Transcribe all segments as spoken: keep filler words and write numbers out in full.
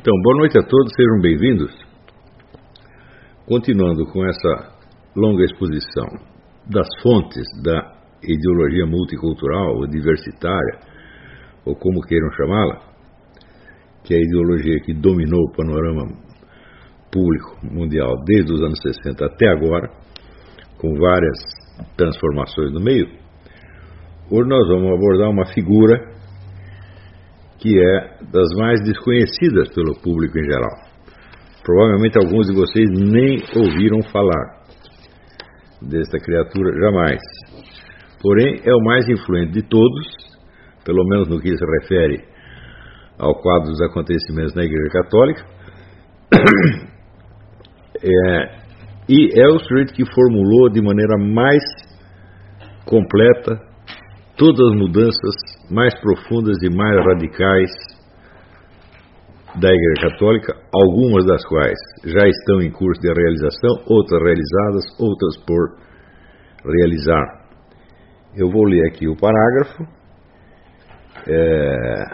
Então, boa noite a todos, sejam bem-vindos. Continuando com essa longa exposição das fontes da ideologia multicultural ou diversitária, ou como queiram chamá-la, que é a ideologia que dominou o panorama público mundial desde os anos sessenta até agora, com várias transformações no meio. Hoje nós vamos abordar uma figura que é das mais desconhecidas pelo público em geral. Provavelmente alguns de vocês nem ouviram falar desta criatura jamais. Porém, é o mais influente de todos, pelo menos no que se refere ao quadro dos acontecimentos na Igreja Católica, é, e é o sujeito que formulou de maneira mais completa todas as mudanças mais profundas e mais radicais da Igreja Católica, algumas das quais já estão em curso de realização, outras realizadas, outras por realizar. Eu vou ler aqui o parágrafo, é,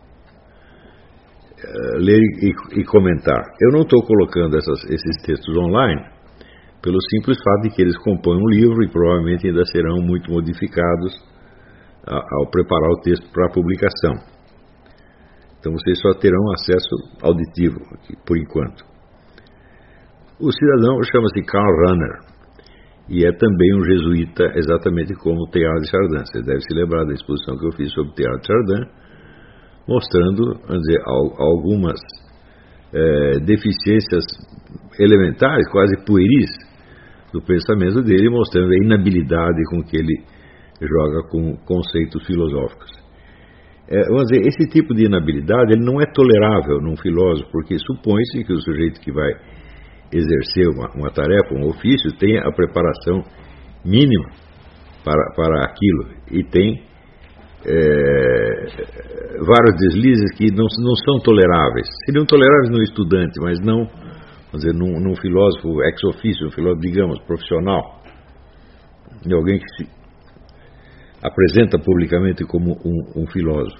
é, ler e, e comentar. Eu não estou colocando essas, esses textos online pelo simples fato de que eles compõem um livro e provavelmente ainda serão muito modificados ao preparar o texto para a publicação. Então vocês só terão acesso auditivo aqui, por enquanto. O cidadão chama-se Karl Rahner e é também um jesuíta, exatamente como o Teilhard de Chardin. Você deve se lembrar da exposição que eu fiz sobre Teilhard de Chardin, mostrando, vamos dizer, algumas é, deficiências elementares, quase pueris, do pensamento dele, mostrando a inabilidade com que ele joga com conceitos filosóficos. É, vamos dizer, esse tipo de inabilidade ele não é tolerável num filósofo, porque supõe-se que o sujeito que vai exercer uma, uma tarefa, um ofício, tenha a preparação mínima para, para aquilo, e tem é, vários deslizes que não, não são toleráveis. Seriam toleráveis no estudante, mas não, vamos dizer, num, num filósofo ex officio, um filósofo, digamos, profissional, de alguém que se apresenta publicamente como um, um filósofo.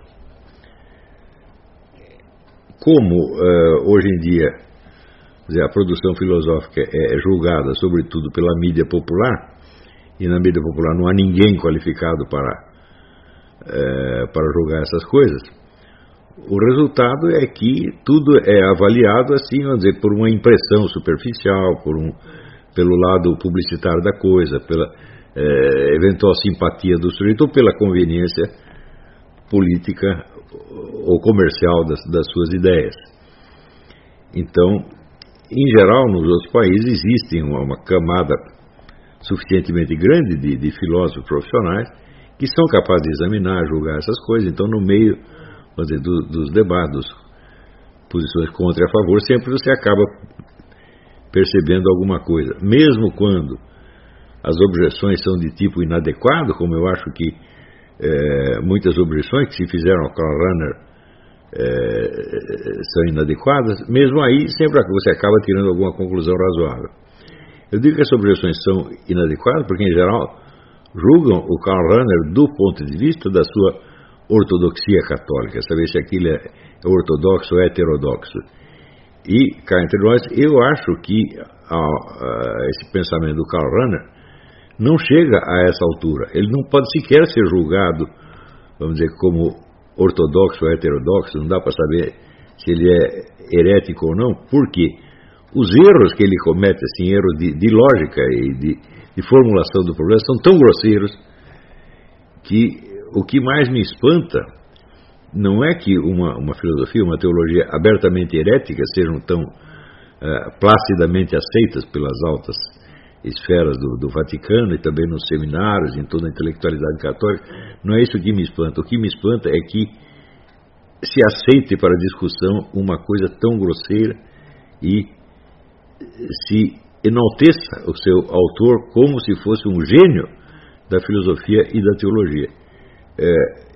Como uh, hoje em dia dizer, a produção filosófica é julgada sobretudo pela mídia popular, e na mídia popular não há ninguém qualificado para, uh, para julgar essas coisas, o resultado é que tudo é avaliado assim, vamos dizer, por uma impressão superficial, por um, pelo lado publicitário da coisa, pela É, eventual simpatia do sujeito ou pela conveniência política ou comercial das, das suas ideias. Então, em geral, nos outros países existe uma, uma camada suficientemente grande de, de filósofos profissionais que são capazes de examinar, julgar essas coisas. Então, no meio, vamos dizer, do, dos debates, posições contra e a favor, sempre você acaba percebendo alguma coisa, mesmo quando as objeções são de tipo inadequado, como eu acho que é, muitas objeções que se fizeram ao Karl Rahner é, são inadequadas, mesmo aí sempre você acaba tirando alguma conclusão razoável. Eu digo que essas objeções são inadequadas porque, em geral, julgam o Karl Rahner do ponto de vista da sua ortodoxia católica, saber se aquilo é ortodoxo ou heterodoxo. E, cá entre nós, eu acho que a, a, esse pensamento do Karl Rahner não chega a essa altura. Ele não pode sequer ser julgado, vamos dizer, como ortodoxo ou heterodoxo, não dá para saber se ele é herético ou não, porque os erros que ele comete, assim, erros de, de lógica e de, de formulação do problema, são tão grosseiros que o que mais me espanta não é que uma, uma filosofia, uma teologia abertamente herética sejam tão uh, placidamente aceitas pelas altas esferas do, do Vaticano e também nos seminários, em toda a intelectualidade católica. Não é isso que me espanta. O que me espanta é que se aceite para discussão uma coisa tão grosseira e se enalteça o seu autor como se fosse um gênio da filosofia e da teologia. É,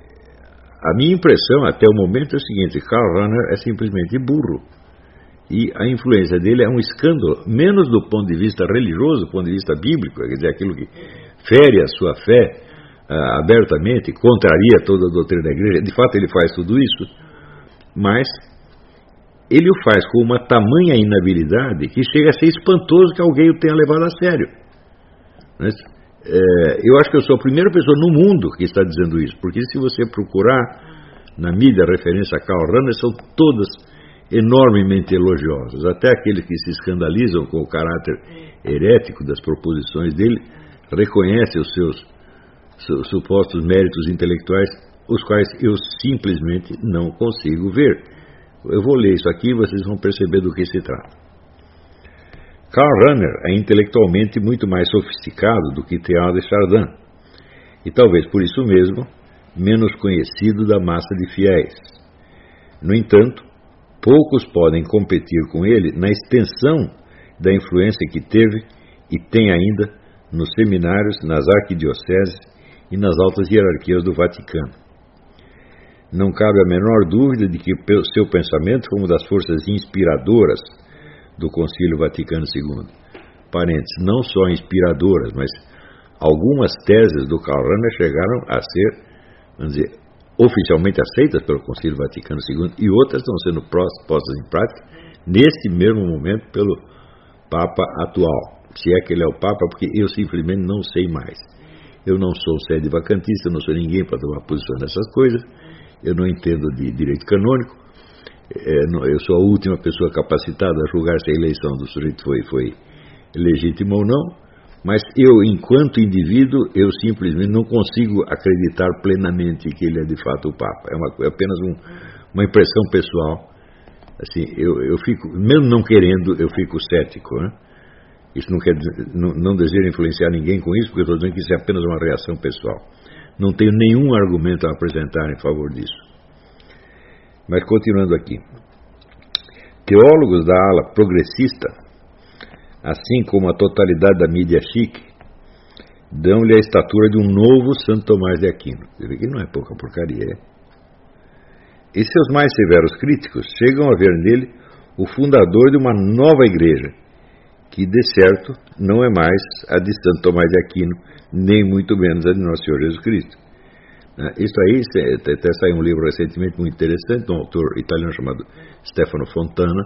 a minha impressão até o momento é o seguinte: Karl Rahner é simplesmente burro. E a influência dele é um escândalo, menos do ponto de vista religioso, do ponto de vista bíblico, quer dizer, aquilo que fere a sua fé uh, abertamente, contraria toda a doutrina da igreja. De fato, ele faz tudo isso, mas ele o faz com uma tamanha inabilidade que chega a ser espantoso que alguém o tenha levado a sério. Mas, é, eu acho que eu sou a primeira pessoa no mundo que está dizendo isso, porque se você procurar na mídia a referência a Karl Rahner, são todas enormemente elogiosas. Até aqueles que se escandalizam com o caráter herético das proposições dele reconhecem os seus, seus supostos méritos intelectuais, os quais eu simplesmente não consigo ver. Eu vou ler isso aqui e vocês vão perceber do que se trata. Karl Rahner é intelectualmente muito mais sofisticado do que Teilhard de Chardin, e talvez por isso mesmo menos conhecido da massa de fiéis. No entanto, poucos podem competir com ele na extensão da influência que teve e tem ainda nos seminários, nas arquidioceses e nas altas hierarquias do Vaticano. Não cabe a menor dúvida de que seu pensamento foi uma das forças inspiradoras do Concílio Vaticano segundo. Parênteses, não só inspiradoras, mas algumas teses do Karl Rahner chegaram a ser, vamos dizer, oficialmente aceitas pelo Concílio Vaticano segundo, e outras estão sendo postas em prática nesse mesmo momento pelo Papa atual. Se é que ele é o Papa, porque eu simplesmente não sei mais. Eu não sou sede vacantista, eu não sou ninguém para tomar posição nessas coisas, eu não entendo de direito canônico, eu sou a última pessoa capacitada a julgar se a eleição do sujeito foi, foi legítima ou não, mas eu, enquanto indivíduo, eu simplesmente não consigo acreditar plenamente que ele é de fato o Papa. É, uma, é apenas um, uma impressão pessoal. Assim, eu, eu fico, mesmo não querendo, eu fico cético, né? Isso não quer dizer, não, não desejo influenciar ninguém com isso, porque eu estou dizendo que isso é apenas uma reação pessoal. Não tenho nenhum argumento a apresentar em favor disso. Mas continuando aqui. Teólogos da ala progressista, assim como a totalidade da mídia chique, dão-lhe a estatura de um novo Santo Tomás de Aquino. Você vê que não é pouca porcaria, é? E seus mais severos críticos chegam a ver nele o fundador de uma nova igreja, que, de certo, não é mais a de Santo Tomás de Aquino, nem muito menos a de Nosso Senhor Jesus Cristo. Isso aí, até saiu um livro recentemente muito interessante, de um autor italiano chamado Stefano Fontana.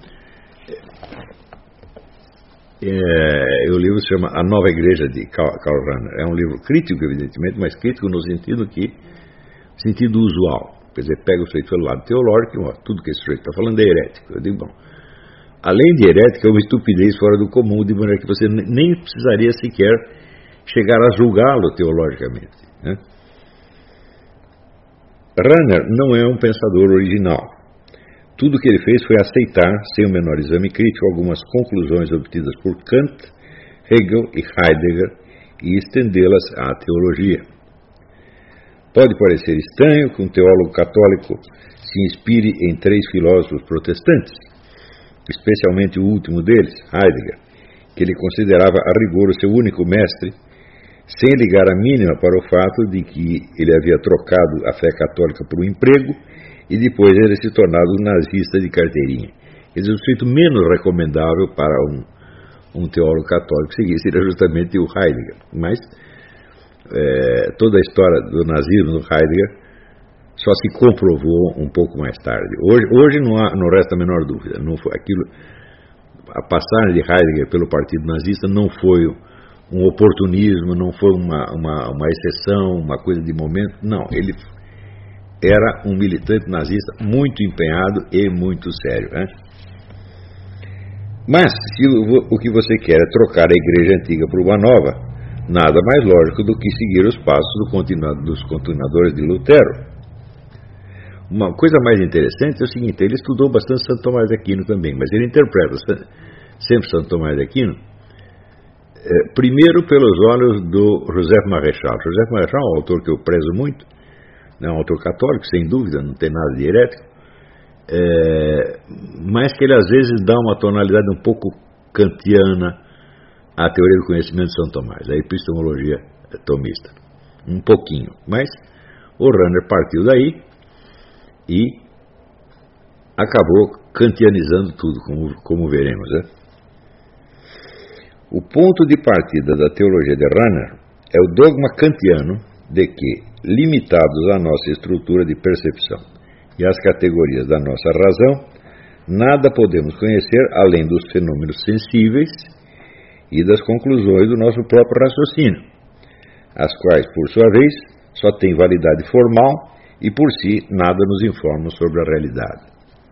É, o livro se chama A Nova Igreja de Karl Rahner. É um livro crítico, evidentemente, mas crítico no sentido que, sentido usual. Quer dizer, pega o sujeito pelo lado teológico e ó, tudo que esse sujeito está falando é herético. Eu digo, bom, além de herético, é uma estupidez fora do comum, de maneira que você nem precisaria sequer chegar a julgá-lo teologicamente, né? Rahner não é um pensador original. Tudo o que ele fez foi aceitar, sem o menor exame crítico, algumas conclusões obtidas por Kant, Hegel e Heidegger e estendê-las à teologia. Pode parecer estranho que um teólogo católico se inspire em três filósofos protestantes, especialmente o último deles, Heidegger, que ele considerava a rigor o seu único mestre, sem ligar a mínima para o fato de que ele havia trocado a fé católica por um emprego e depois ele se tornado um nazista de carteirinha. Quer dizer, o sujeito menos recomendável para um, um teólogo católico seguir seria justamente o Heidegger. Mas é, toda a história do nazismo do Heidegger só se comprovou um pouco mais tarde. Hoje, hoje não, há, não resta a menor dúvida. Não foi aquilo, a passagem de Heidegger pelo partido nazista não foi um oportunismo, não foi uma, uma, uma exceção, uma coisa de momento. Não, ele era um militante nazista muito empenhado e muito sério, né? Mas, se o, o que você quer é trocar a igreja antiga por uma nova, nada mais lógico do que seguir os passos do continuado, dos continuadores de Lutero. Uma coisa mais interessante é o seguinte, ele estudou bastante Santo Tomás de Aquino também, mas ele interpreta sempre Santo Tomás de Aquino É, primeiro pelos olhos do Joseph Marechal. Joseph Marechal é um autor que eu prezo muito, é um autor católico, sem dúvida, não tem nada de herético, é, mas que ele às vezes dá uma tonalidade um pouco kantiana à teoria do conhecimento de São Tomás, a epistemologia tomista, um pouquinho, mas o Rahner partiu daí e acabou kantianizando tudo, como, como veremos, né? O ponto de partida da teologia de Rahner é o dogma kantiano de que, limitados à nossa estrutura de percepção e às categorias da nossa razão, nada podemos conhecer além dos fenômenos sensíveis e das conclusões do nosso próprio raciocínio, as quais, por sua vez, só têm validade formal e, por si, nada nos informam sobre a realidade.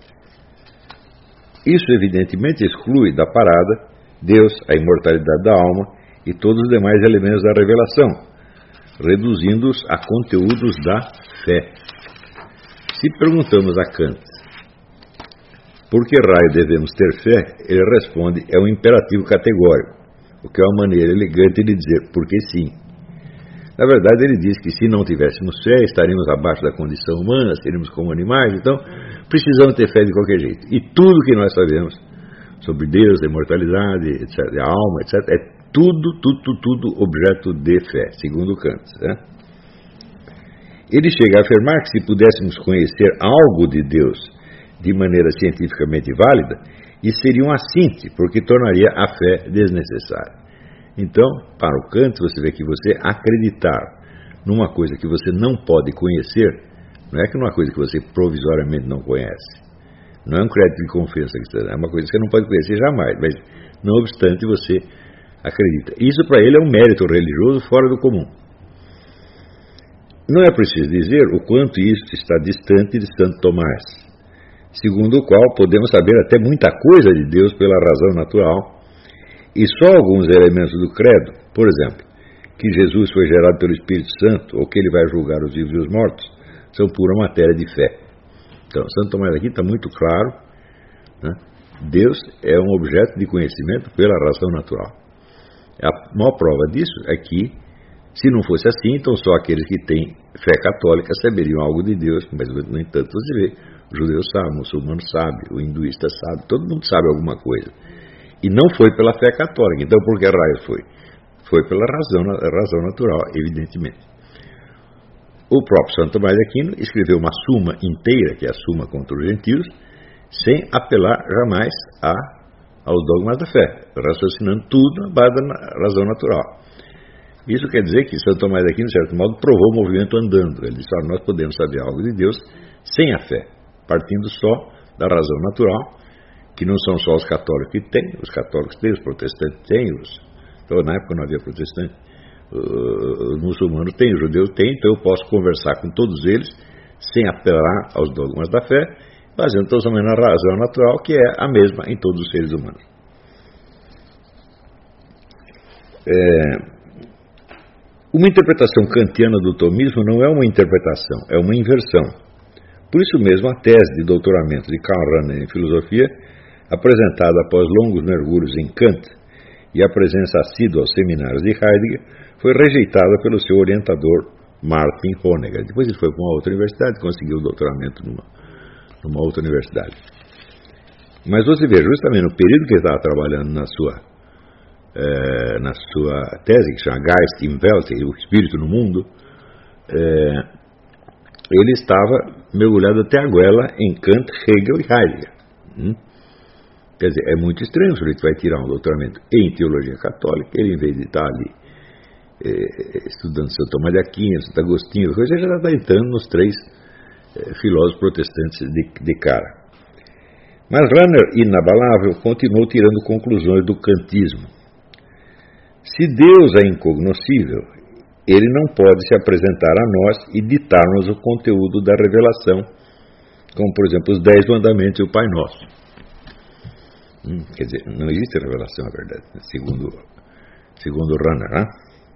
Isso, evidentemente, exclui da parada Deus, a imortalidade da alma e todos os demais elementos da revelação, reduzindo-os a conteúdos da fé. Se perguntamos a Kant por que raio devemos ter fé, ele responde: é um imperativo categórico, o que é uma maneira elegante de dizer porque sim. Na verdade, ele diz que se não tivéssemos fé, estaríamos abaixo da condição humana, seríamos como animais, então precisamos ter fé de qualquer jeito. E tudo que nós sabemos sobre Deus, a imortalidade, etcétera, a alma, etcétera, é tudo, tudo, tudo objeto de fé, segundo Kant. Né? Ele chega a afirmar que se pudéssemos conhecer algo de Deus de maneira cientificamente válida, isso seria um assinte, porque tornaria a fé desnecessária. Então, para o Kant, você vê que você acreditar numa coisa que você não pode conhecer, não é que numa coisa que você provisoriamente não conhece. Não é um crédito de confiança, é uma coisa que você não pode conhecer jamais, mas, não obstante, você acredita. Isso para ele é um mérito religioso fora do comum. Não é preciso dizer o quanto isso está distante de Santo Tomás, segundo o qual podemos saber até muita coisa de Deus pela razão natural, e só alguns elementos do credo, por exemplo, que Jesus foi gerado pelo Espírito Santo, ou que ele vai julgar os vivos e os mortos, são pura matéria de fé. Então, Santo Tomás aqui está muito claro, né? Deus é um objeto de conhecimento pela razão natural. A maior prova disso é que, se não fosse assim, então só aqueles que têm fé católica saberiam algo de Deus, mas, no entanto, você vê, o judeu sabe, o muçulmano sabe, o hinduísta sabe, todo mundo sabe alguma coisa. E não foi pela fé católica. Então, por que raio foi? Foi pela razão, razão natural, evidentemente. O próprio Santo Tomás de Aquino escreveu uma suma inteira, que é a Suma contra os Gentios, sem apelar jamais a, aos dogmas da fé, raciocinando tudo na base da razão natural. Isso quer dizer que Santo Tomás de Aquino, de certo modo, provou o movimento andando. Ele disse: ah, nós podemos saber algo de Deus sem a fé, partindo só da razão natural, que não são só os católicos que têm, os católicos têm, os protestantes têm, os, então, na época não havia protestante, os muçulmanos têm, os judeus têm, então eu posso conversar com todos eles sem apelar aos dogmas da fé, fazendo então somente a razão natural, que é a mesma em todos os seres humanos. É, uma interpretação kantiana do tomismo não é uma interpretação, é uma inversão. Por isso mesmo, a tese de doutoramento de Karl Rahner em filosofia, apresentada após longos mergulhos em Kant e a presença assídua aos seminários de Heidegger, foi rejeitada pelo seu orientador Martin Honegger. Depois ele foi para uma outra universidade e conseguiu o doutoramento numa, numa outra universidade. Mas você vê, justamente no período que ele estava trabalhando na sua, eh, na sua tese, que chama Geist im Welt, o espírito no mundo, eh, ele estava mergulhado até a goela em Kant, Hegel e Heidegger. Hum? Quer dizer, é muito estranho, o sujeito vai tirar um doutoramento em teologia católica, ele, em vez de estar ali eh, estudando Santo Tomás de Aquino, Santo Agostinho, ele já está entrando nos três eh, filósofos protestantes de, de cara. Mas Rahner, inabalável, continuou tirando conclusões do kantismo. Se Deus é incognoscível, ele não pode se apresentar a nós e ditar-nos o conteúdo da revelação, como, por exemplo, os Dez Mandamentos e o Pai Nosso. Hum, quer dizer, não existe revelação, na verdade, segundo, segundo Rahner. Né?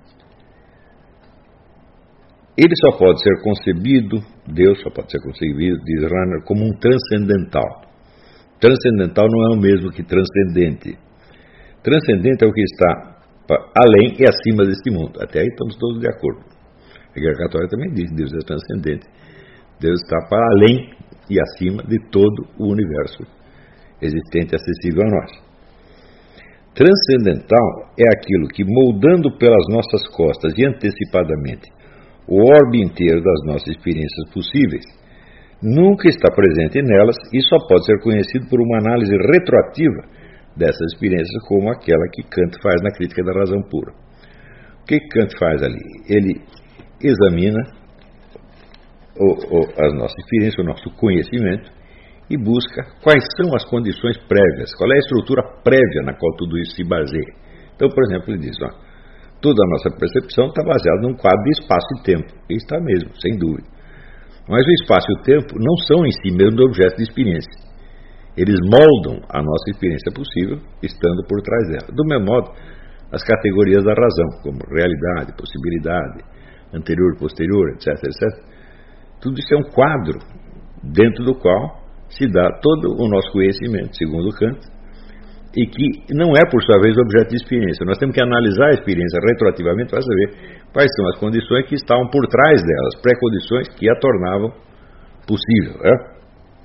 Ele só pode ser concebido, Deus só pode ser concebido, diz Rahner, como um transcendental. Transcendental não é o mesmo que transcendente. Transcendente é o que está além e acima deste mundo. Até aí estamos todos de acordo. A Igreja Católica também diz que Deus é transcendente. Deus está para além e acima de todo o universo existente e acessível a nós. Transcendental é aquilo que, moldando pelas nossas costas e antecipadamente o orbe inteiro das nossas experiências possíveis, nunca está presente nelas e só pode ser conhecido por uma análise retroativa dessas experiências, como aquela que Kant faz na Crítica da Razão Pura. O que Kant faz ali? Ele examina o, o, as nossas experiências, o nosso conhecimento, e busca quais são as condições prévias, qual é a estrutura prévia na qual tudo isso se baseia. Então, por exemplo, ele diz, ó, toda a nossa percepção está baseada num quadro de espaço e tempo. E está mesmo, sem dúvida. Mas o espaço e o tempo não são em si mesmo objeto de experiência. Eles moldam a nossa experiência possível, estando por trás dela. Do mesmo modo, as categorias da razão, como realidade, possibilidade, anterior, posterior, etc, etcétera. Tudo isso é um quadro dentro do qual se dá todo o nosso conhecimento, segundo Kant, e que não é, por sua vez, objeto de experiência. Nós temos que analisar a experiência retroativamente para saber quais são as condições que estavam por trás delas, pré-condições que a tornavam possível. É?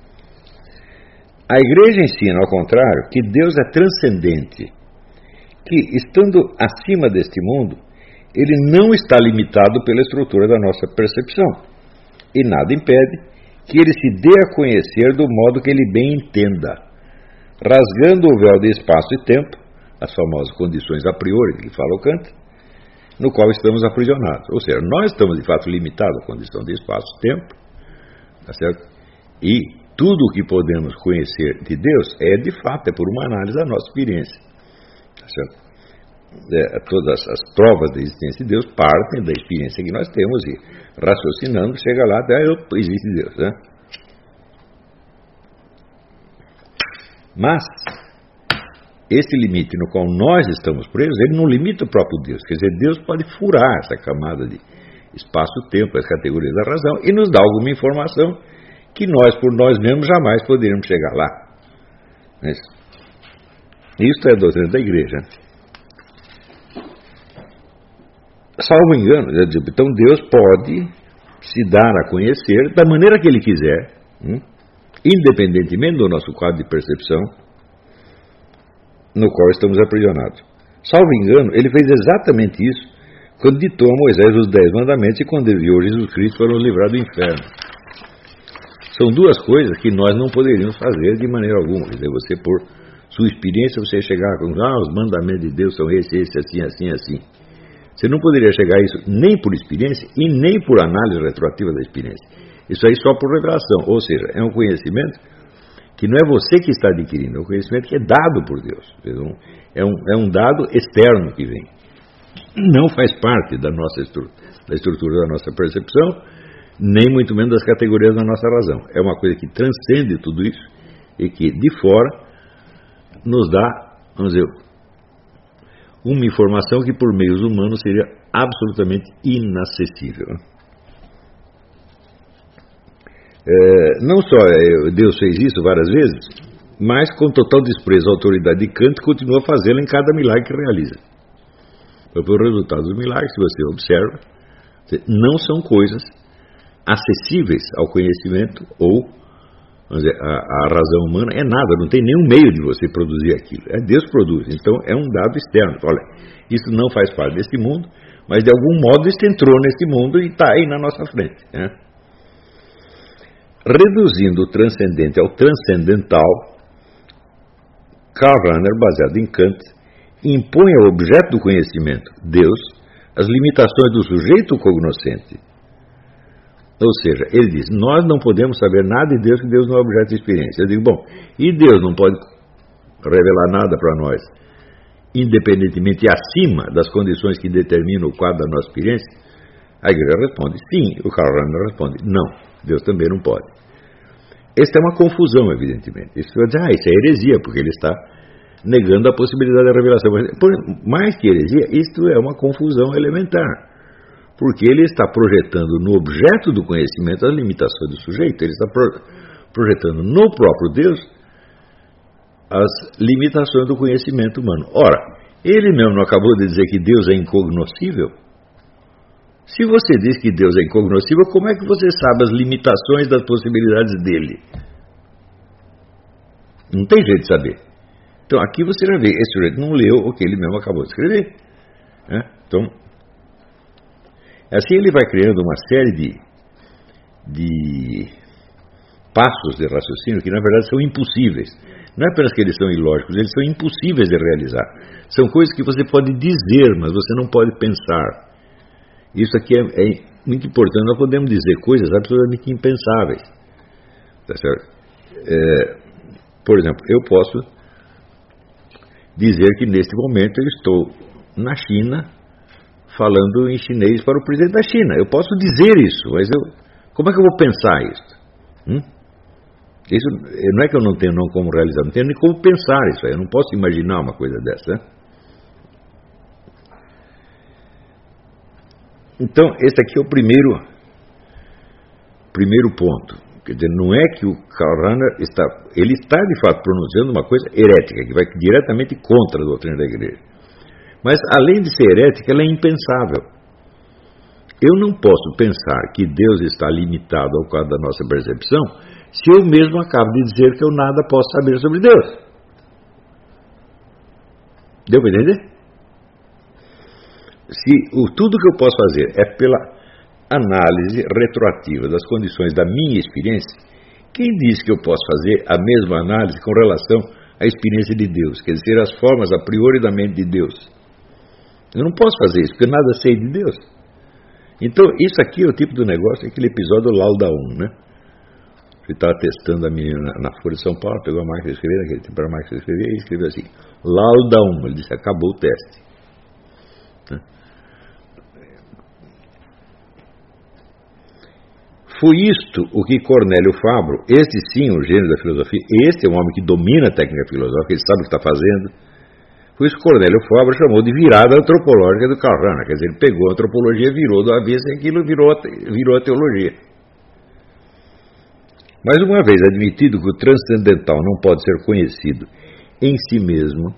A Igreja ensina, ao contrário, que Deus é transcendente, que, estando acima deste mundo, ele não está limitado pela estrutura da nossa percepção, e nada impede que ele se dê a conhecer do modo que ele bem entenda, rasgando o véu de espaço e tempo, as famosas condições a priori que fala o Kant, no qual estamos aprisionados. Ou seja, nós estamos de fato limitados à condição de espaço e tempo, tá certo? E tudo o que podemos conhecer de Deus é de fato, é por uma análise da nossa experiência, tá certo? É, todas as provas da existência de Deus partem da experiência que nós temos e, raciocinando, chega lá até ah, existe Deus, né? Mas esse limite no qual nós estamos presos, ele não limita o próprio Deus. Quer dizer, Deus pode furar essa camada de espaço-tempo, as categorias da razão, e nos dar alguma informação que nós, por nós mesmos, jamais poderíamos chegar lá. Isso é a doutrina da Igreja. Salvo engano, então Deus pode se dar a conhecer da maneira que Ele quiser, hum, independentemente do nosso quadro de percepção no qual estamos aprisionados. Salvo engano, Ele fez exatamente isso quando ditou a Moisés os dez mandamentos e quando enviou Jesus Cristo para nos livrar do inferno. São duas coisas que nós não poderíamos fazer de maneira alguma. Quer dizer, você, por sua experiência, você chegar com ah, os mandamentos de Deus são esses, esse, assim, assim, assim. Você não poderia chegar a isso nem por experiência e nem por análise retroativa da experiência. Isso aí só por revelação. Ou seja, é um conhecimento que não é você que está adquirindo, é um conhecimento que é dado por Deus. É um, é um dado externo que vem. Não faz parte da, nossa estrutura, da estrutura da nossa percepção, nem muito menos das categorias da nossa razão. É uma coisa que transcende tudo isso e que, de fora, nos dá, vamos dizer, uma informação que por meios humanos seria absolutamente inacessível. É, não só Deus fez isso várias vezes, mas com total desprezo à autoridade de Kant continua a fazê-lo em cada milagre que realiza. Porque o resultado dos milagres, se você observa, não são coisas acessíveis ao conhecimento ou vamos dizer, a, a razão humana é nada, não tem nenhum meio de você produzir aquilo. É Deus que produz, então é um dado externo. Olha, isso não faz parte deste mundo, mas de algum modo isso entrou neste mundo e está aí na nossa frente. Né? Reduzindo o transcendente ao transcendental, Karl Rahner, baseado em Kant, impõe ao objeto do conhecimento, Deus, as limitações do sujeito cognoscente. Ou seja, ele diz, nós não podemos saber nada de Deus, que Deus não é objeto de experiência. Eu digo, bom, e Deus não pode revelar nada para nós, independentemente e acima das condições que determinam o quadro da nossa experiência? A Igreja responde, sim. O Karl Rahner responde, não, Deus também não pode. Esta é uma confusão, evidentemente. Isso vai dizer, ah, isso é heresia, porque ele está negando a possibilidade da revelação. Mas, por mais que heresia, isto é uma confusão elementar. Porque ele está projetando no objeto do conhecimento as limitações do sujeito, ele está pro, projetando no próprio Deus as limitações do conhecimento humano. Ora, ele mesmo não acabou de dizer que Deus é incognoscível? Se você diz que Deus é incognoscível, como é que você sabe as limitações das possibilidades dele? Não tem jeito de saber. Então aqui você já vê, esse sujeito não leu o que ele mesmo acabou de escrever. Né? Então, assim ele vai criando uma série de, de passos de raciocínio que na verdade são impossíveis. Não é apenas que eles são ilógicos, eles são impossíveis de realizar. São coisas que você pode dizer, mas você não pode pensar. Isso aqui é, é muito importante. Nós podemos dizer coisas absolutamente impensáveis. Tá certo? é, por exemplo, eu posso dizer que neste momento eu estou na China falando em chinês para o presidente da China. Eu posso dizer isso, mas eu, como é que eu vou pensar isso? Hum? Isso não é que eu não tenho não como realizar, não tenho nem como pensar isso aí. Eu não posso imaginar uma coisa dessa. Né? Então, esse aqui é o primeiro, primeiro ponto. Quer dizer, não é que o Karl Rahner está, ele está de fato pronunciando uma coisa herética, que vai diretamente contra a doutrina da igreja. Mas, além de ser herética, ela é impensável. Eu não posso pensar que Deus está limitado ao quadro da nossa percepção, se eu mesmo acabo de dizer que eu nada posso saber sobre Deus. Deu para entender? Se o, tudo que eu posso fazer é pela análise retroativa das condições da minha experiência, quem diz que eu posso fazer a mesma análise com relação à experiência de Deus? Quer dizer, as formas a priori da mente de Deus. Eu não posso fazer isso, porque nada sei de Deus. Então, isso aqui é o tipo do negócio, aquele episódio do Lauda um, né? Ele estava testando a menina na, na Folha de São Paulo, pegou a máquina de escrever, naquele tempo era a máquina de escrever, e escreveu assim, Lauda um. Ele disse, acabou o teste. Né? Foi isto o que Cornélio Fabro, este sim, o gênio da filosofia, este é um homem que domina a técnica filosófica, ele sabe o que está fazendo. Foi isso que Cornélio Fabro chamou de virada antropológica do Karl Rahner. Quer dizer, ele pegou a antropologia, virou do avesso e aquilo virou, virou a teologia. Mas uma vez admitido que o transcendental não pode ser conhecido em si mesmo,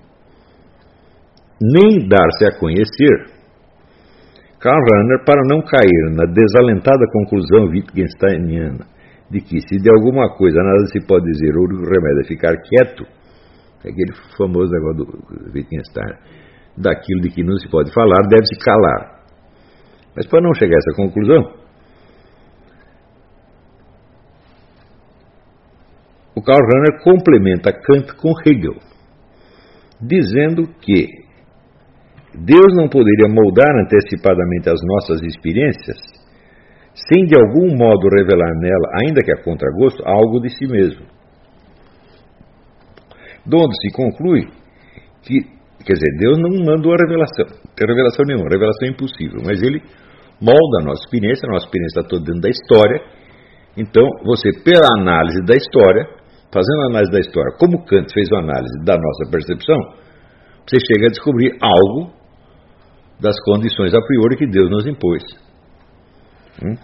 nem dar-se a conhecer, Karl Rahner, para não cair na desalentada conclusão wittgensteiniana de que se de alguma coisa nada se pode dizer, o único remédio é ficar quieto, aquele famoso negócio do Wittgenstein, daquilo de que não se pode falar, deve-se calar. Mas para não chegar a essa conclusão, o Karl Rahner complementa Kant com Hegel, dizendo que Deus não poderia moldar antecipadamente as nossas experiências sem de algum modo revelar nela, ainda que a contragosto, algo de si mesmo. Donde se conclui que, quer dizer, Deus não mandou a revelação, não tem revelação nenhuma, revelação é impossível, mas ele molda a nossa experiência, a nossa experiência está toda dentro da história. Então, você, pela análise da história, fazendo a análise da história, como Kant fez a análise da nossa percepção, você chega a descobrir algo das condições a priori que Deus nos impôs. Hum?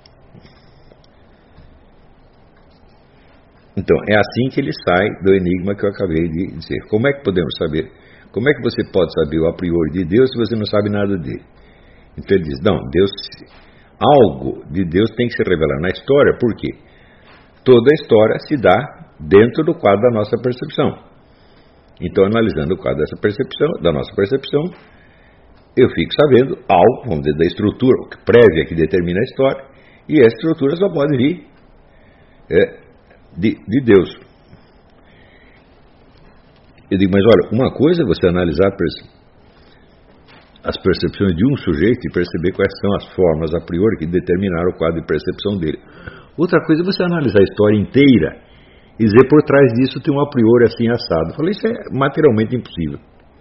Então, é assim que ele sai do enigma que eu acabei de dizer. Como é que podemos saber? Como é que você pode saber o a priori de Deus se você não sabe nada dele? Então ele diz, não, Deus, algo de Deus tem que se revelar na história, porque toda a história se dá dentro do quadro da nossa percepção. Então, analisando o quadro dessa percepção, da nossa percepção, eu fico sabendo algo, vamos dizer, da estrutura prévia que determina a história, e essa estrutura só pode vir é, de, de Deus. Eu digo, mas olha, uma coisa é você analisar as percepções de um sujeito e perceber quais são as formas a priori que determinaram o quadro de percepção dele. Outra coisa é você analisar a história inteira e dizer por trás disso tem um a priori assim assado. Eu falei, isso é materialmente impossível.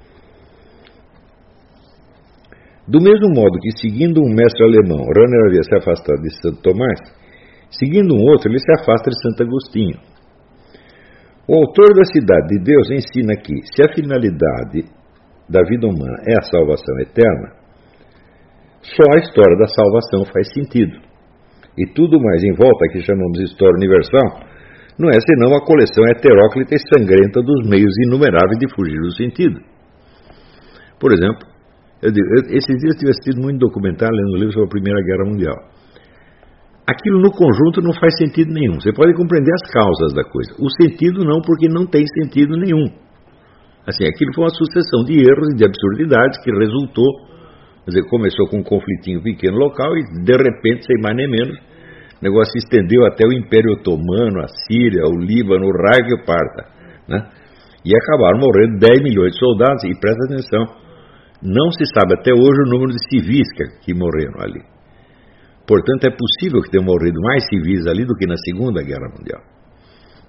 Do mesmo modo que, seguindo um mestre alemão, Rahner havia se afastado de Santo Tomás, seguindo um outro, ele se afasta de Santo Agostinho. O autor da Cidade de Deus ensina que, se a finalidade da vida humana é a salvação eterna, só a história da salvação faz sentido. E tudo mais em volta, que chamamos de história universal, não é senão a coleção heteróclita e sangrenta dos meios inumeráveis de fugir do sentido. Por exemplo, eu digo, eu, esses dias eu tive assistido muito documentário lendo um livro sobre a Primeira Guerra Mundial. Aquilo no conjunto não faz sentido nenhum. Você pode compreender as causas da coisa. O sentido não, porque não tem sentido nenhum. Assim, aquilo foi uma sucessão de erros e de absurdidades que resultou, quer dizer, começou com um conflitinho pequeno local e, de repente, sem mais nem menos, o negócio se estendeu até o Império Otomano, a Síria, o Líbano, o raio que parta, né? E acabaram morrendo dez milhões de soldados. E presta atenção, não se sabe até hoje o número de civis que, que morreram ali. Portanto, é possível que tenham morrido mais civis ali do que na Segunda Guerra Mundial.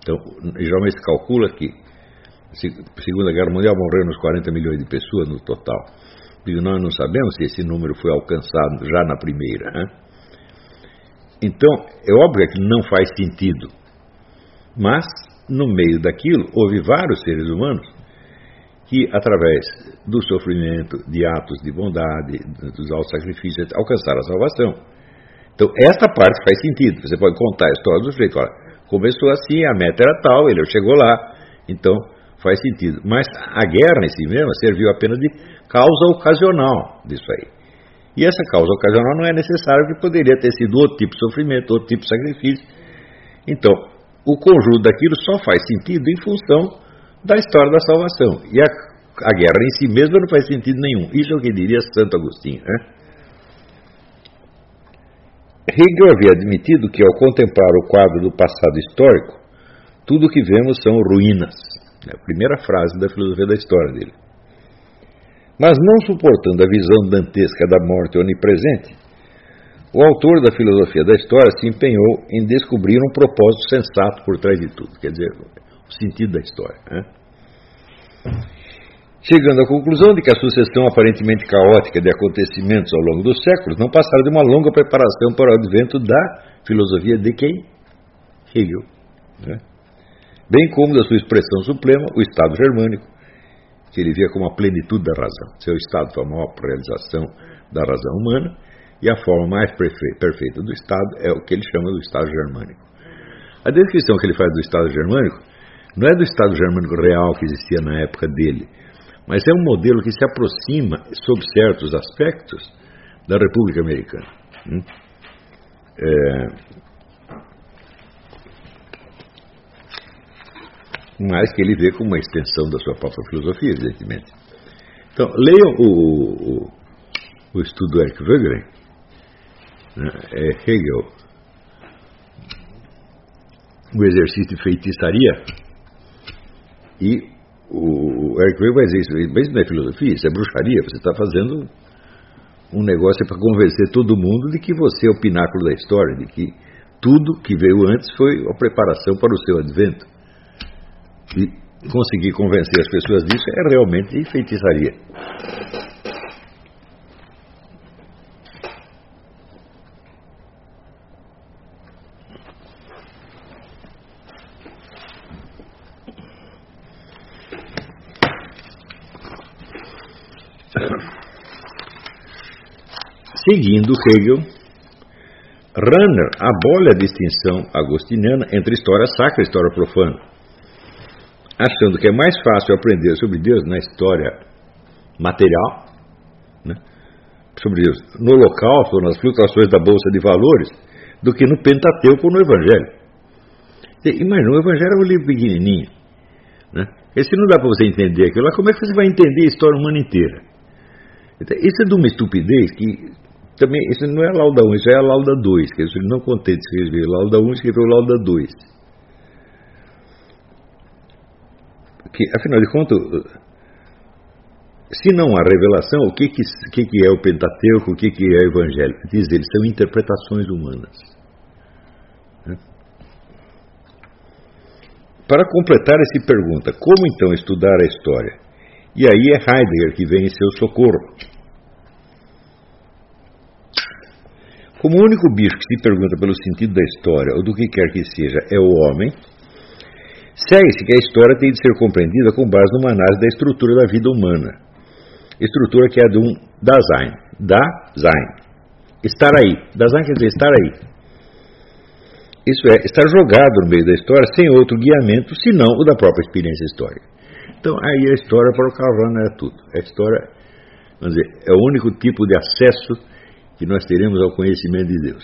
Então, geralmente se calcula que na Segunda Guerra Mundial morreram uns quarenta milhões de pessoas no total. Digo, nós não sabemos se esse número foi alcançado já na primeira. Né? Então, é óbvio que não faz sentido. Mas, no meio daquilo, houve vários seres humanos que, através do sofrimento, de atos de bondade, dos altos sacrifícios, alcançaram a salvação. Então, esta parte faz sentido. Você pode contar a história do sujeito. Olha, começou assim, a meta era tal, ele chegou lá. Então, faz sentido. Mas a guerra em si mesma serviu apenas de causa ocasional disso aí. E essa causa ocasional não é necessário, que poderia ter sido outro tipo de sofrimento, outro tipo de sacrifício. Então, o conjunto daquilo só faz sentido em função da história da salvação. E a, a guerra em si mesma não faz sentido nenhum. Isso é o que diria Santo Agostinho. Né? Hegel havia admitido que, ao contemplar o quadro do passado histórico, tudo o que vemos são ruínas. É a primeira frase da filosofia da história dele. Mas não suportando a visão dantesca da morte onipresente, o autor da filosofia da história se empenhou em descobrir um propósito sensato por trás de tudo, quer dizer, o sentido da história. Né? Chegando à conclusão de que a sucessão aparentemente caótica de acontecimentos ao longo dos séculos não passaram de uma longa preparação para o advento da filosofia de quem? Hegel. Né? Bem como da sua expressão suprema, o Estado germânico, que ele via como a plenitude da razão. Seu Estado foi a maior realização da razão humana, e a forma mais perfeita do Estado é o que ele chama do Estado germânico. A descrição que ele faz do Estado germânico não é do Estado germânico real que existia na época dele, mas é um modelo que se aproxima, sob certos aspectos, da República Americana. É... mas que ele vê como uma extensão da sua própria filosofia, evidentemente. Então, leiam o, o, o estudo do Eric Wegelin, né, é Hegel, o exercício de feitiçaria, e o, o Eric Wegelin vai dizer isso, mas não é filosofia, isso é bruxaria, você está fazendo um negócio para convencer todo mundo de que você é o pináculo da história, de que tudo que veio antes foi a preparação para o seu advento. E conseguir convencer as pessoas disso é realmente feitiçaria. Seguindo Hegel, Rahner abole a distinção agostiniana entre história sacra e história profana, achando que é mais fácil aprender sobre Deus na história material, né, sobre Deus no holocausto, nas flutuações da Bolsa de Valores, do que no Pentateuco ou no Evangelho. Imagina, o Evangelho é um livro pequenininho, né? E se não dá para você entender aquilo lá, como é que você vai entender a história humana inteira? Então, isso é de uma estupidez que também, isso não é a Lauda um, isso é a Lauda dois, que ele não contente de escrever Lauda um, escreveu Lauda dois. Que, afinal de contas, se não há revelação, o que, que, que, que é o Pentateuco, o que, que é o Evangelho? Diz ele, são interpretações humanas. Né? Para completar, ele se pergunta, como então estudar a história? E aí é Heidegger que vem em seu socorro. Como o único bicho que se pergunta pelo sentido da história, ou do que quer que seja, é o homem, segue-se que a história tem de ser compreendida com base numa análise da estrutura da vida humana. Estrutura que é de um Dasein. Dasein. Estar aí. Dasein quer dizer estar aí. Isso é, estar jogado no meio da história sem outro guiamento, senão o da própria experiência histórica. Então, aí a história para o Karl Rahner é tudo. A história, vamos dizer, é o único tipo de acesso que nós teremos ao conhecimento de Deus.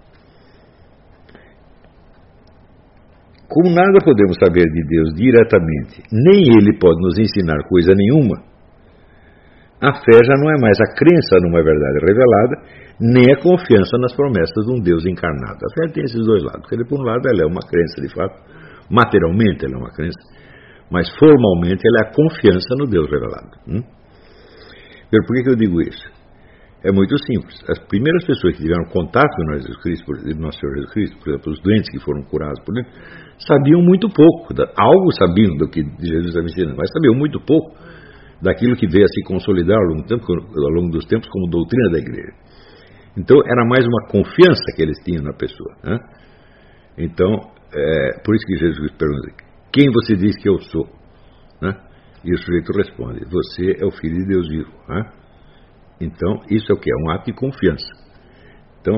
Como nada podemos saber de Deus diretamente, nem Ele pode nos ensinar coisa nenhuma, a fé já não é mais a crença numa verdade revelada, nem a confiança nas promessas de um Deus encarnado. A fé tem esses dois lados. Porque, por um lado, ela é uma crença de fato, materialmente ela é uma crença, mas formalmente ela é a confiança no Deus revelado. Hum? Por que, que eu digo isso? é muito simples. As primeiras pessoas que tiveram contato com Jesus Cristo, nosso Senhor Jesus Cristo, por exemplo, os doentes que foram curados por ele, sabiam muito pouco, algo sabiam do que Jesus estava ensinando, mas sabiam muito pouco daquilo que veio a se consolidar ao longo, do tempo, ao longo dos tempos como doutrina da igreja. Então era mais uma confiança que eles tinham na pessoa, né? Então, é, por isso que Jesus pergunta: quem você diz que eu sou? Né? E o sujeito responde: você é o Filho de Deus vivo. Né? Então, isso é o que? É um ato de confiança. Então,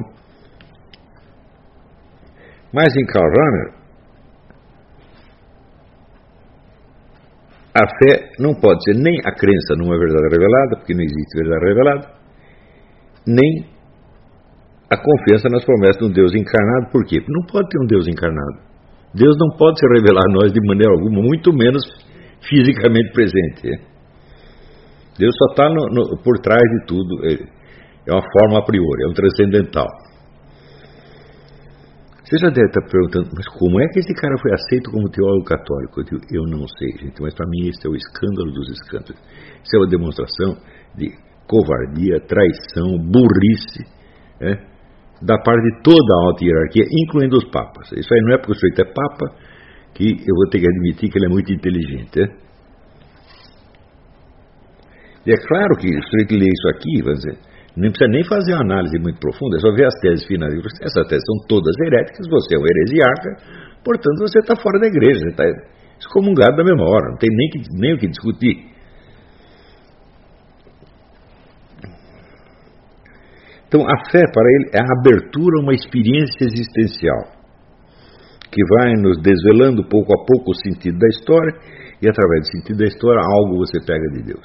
mas em Karl Rahner, a fé não pode ser nem a crença numa verdade revelada, porque não existe verdade revelada, nem a confiança nas promessas de um Deus encarnado. Por quê? Porque não pode ter um Deus encarnado. Deus não pode se revelar a nós de maneira alguma, muito menos fisicamente presente. Deus só está por trás de tudo. É uma forma a priori, é um transcendental. Você já deve estar perguntando: mas como é que esse cara foi aceito como teólogo católico? Eu digo: eu não sei, gente, mas para mim esse é o escândalo dos escândalos. Isso é uma demonstração de covardia, traição, burrice, é? Da parte de toda a alta hierarquia, incluindo os papas. Isso aí não é porque o sujeito é papa que eu vou ter que admitir que ele é muito inteligente. É? E é claro que o sujeito lê isso aqui, vai dizer, não precisa nem fazer uma análise muito profunda, é só ver as teses finais. Essas teses são todas heréticas, você é um heresiarca, portanto você está fora da igreja, você está excomungado da mesma hora, não tem nem, que, nem o que discutir. Então, a fé para ele é a abertura a uma experiência existencial que vai nos desvelando pouco a pouco o sentido da história, e através do sentido da história algo você pega de Deus.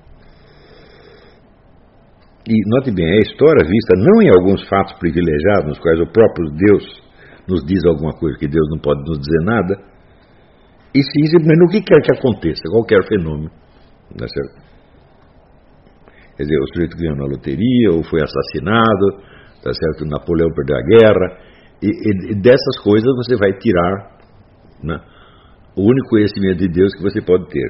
E note bem, a história vista não em alguns fatos privilegiados, nos quais o próprio Deus nos diz alguma coisa que Deus não pode nos dizer nada, e sim simplesmente no que quer que aconteça, qualquer fenômeno. Não é certo? Quer dizer, o sujeito ganhou na loteria, ou foi assassinado, tá certo? Napoleão perdeu a guerra, e, e, e dessas coisas você vai tirar, né, o único conhecimento de Deus que você pode ter.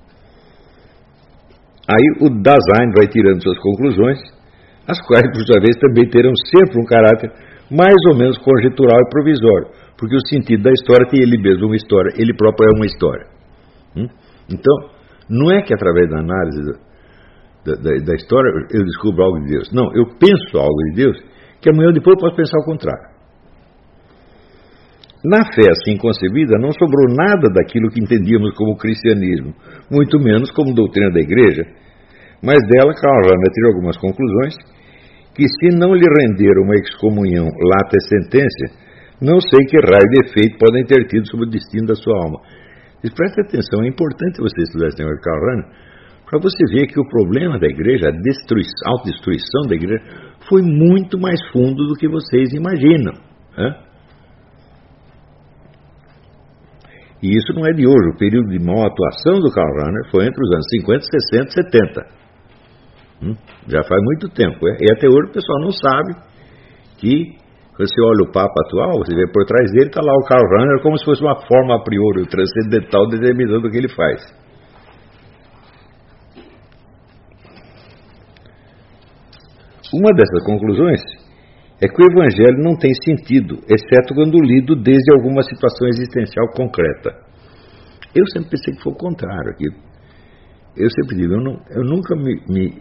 Aí o Dasein vai tirando suas conclusões, as quais, por sua vez, também terão sempre um caráter mais ou menos conjectural e provisório, porque o sentido da história tem ele mesmo uma história, ele próprio é uma história. Hum? Então, não é que através da análise Da, da, da história eu descubro algo de Deus. Não, eu penso algo de Deus que amanhã ou depois eu posso pensar o contrário. Na fé assim concebida não sobrou nada daquilo que entendíamos como cristianismo, muito menos como doutrina da igreja, mas dela Karl Rahner tira algumas conclusões que, se não lhe render uma excomunhão lata sentença, não sei que raio de efeito podem ter tido sobre o destino da sua alma. Mas preste atenção, é importante você estudar esse negócio de Karl Rahner, para você ver que o problema da igreja, a autodestruição da igreja, foi muito mais fundo do que vocês imaginam. Né? E isso não é de hoje. O período de maior atuação do Karl Rahner foi entre os anos cinquenta, sessenta e setenta. Hum? Já faz muito tempo. É? E até hoje o pessoal não sabe que, quando você olha o Papa atual, você vê por trás dele, está lá o Karl Rahner como se fosse uma forma a priori transcendental determinando o que ele faz. Uma dessas conclusões é que o Evangelho não tem sentido, exceto quando lido desde alguma situação existencial concreta. Eu sempre pensei que foi o contrário. Aqui. Eu sempre digo, eu, não, eu nunca me, me